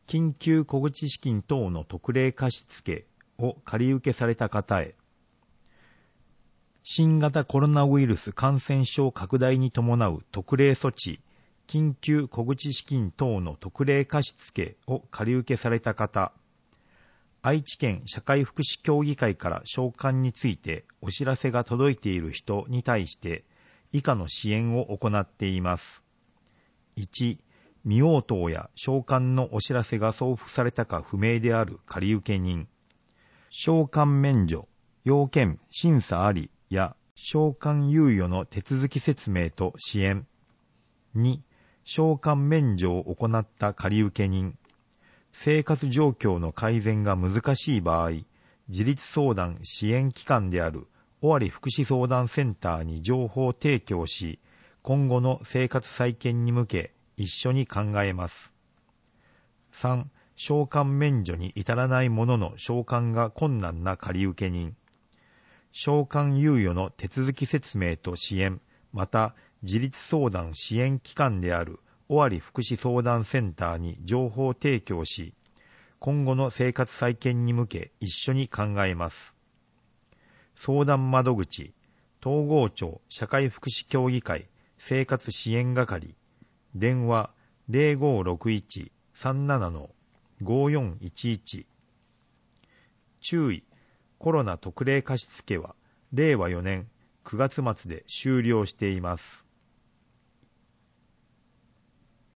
緊急小口資金等の特例貸付を借り受けされた方へ、新型コロナウイルス感染症拡大に伴う特例措置、緊急小口資金等の特例貸付を借り受けされた方、愛知県社会福祉協議会から償還についてお知らせが届いている人に対して以下の支援を行っています。1、未応答や償還のお知らせが送付されたか不明である借受人、償還免除、要件審査ありや償還猶予の手続き説明と支援。2、償還免除を行った借受人、生活状況の改善が難しい場合、自立相談支援機関である尾張福祉相談センターに情報提供し、今後の生活再建に向け一緒に考えます。3、償還免除に至らないものの償還が困難な借受人、償還猶予の手続き説明と支援、また自立相談支援機関である尾張福祉相談センターに情報提供し、今後の生活再建に向け一緒に考えます。相談窓口、東郷町社会福祉協議会生活支援係、電話 0561-37-5411。注意、コロナ特例貸付は令和4年9月末で終了しています。